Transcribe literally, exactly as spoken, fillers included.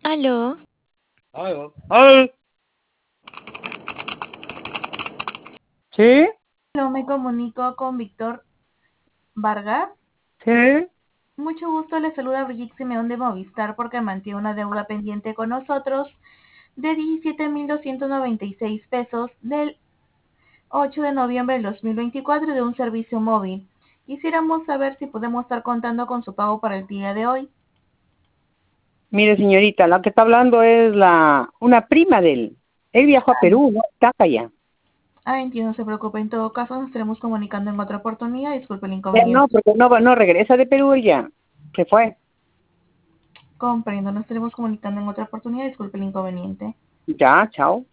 Aló. Aló. Aló. ¿Sí? Hello, me comunico con Víctor Vargas. ¿Sí? Mucho gusto, le saluda Brigitte Simeón de Movistar porque mantiene una deuda pendiente con nosotros de diecisiete mil doscientos noventa y seis pesos del ocho de noviembre del dos mil veinticuatro de un servicio móvil. Quisiéramos saber si podemos estar contando con su pago para el día de hoy. Mire, señorita, la que está hablando es la una prima de él. Él viajó a Perú, ¿no? Está acá ya. Ah, entiendo, no se preocupe. En todo caso, nos estaremos comunicando en otra oportunidad. Disculpe el Ya no, inconveniente. porque no, va- no regresa de Perú él ya. Se fue. Comprendo, nos estaremos comunicando en otra oportunidad. Disculpe el inconveniente. Ya, chao.